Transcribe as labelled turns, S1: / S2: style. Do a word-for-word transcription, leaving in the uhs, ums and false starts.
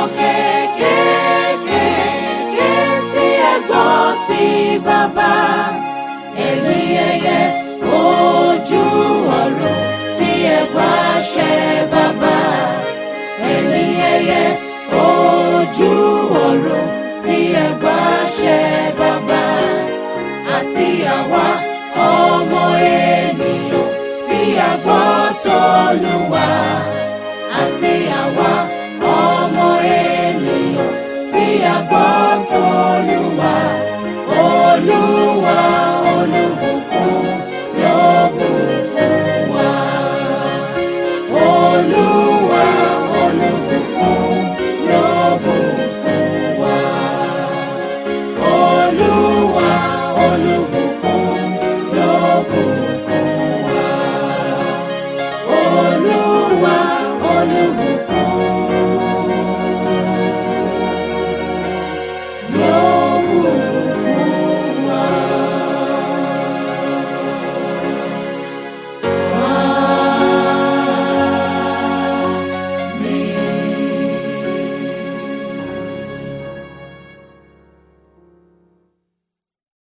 S1: kéékèèké tí ẹ gbọ́ ti bàbá. Ẹ̀yin ẹyẹ ojú ọ̀run tí ẹ gbàṣẹ bàbá. Ẹ̀yin ẹyẹ ojú ọ̀run tí ẹ gbàṣẹ bàbá. Àti àwa ọmọ ènìyàn tí a gbọ́ t'Olúwa. Àti àwa ọmọ ènìyàn tí a gbọ́ t'Olúwa. Olúwa olùbùkún yóò bùkún wa. Olúwa olùbùkún yóò bùkún wa. Olúwa olùbùkún yóò bùkún wa. Olúwa olùbùkún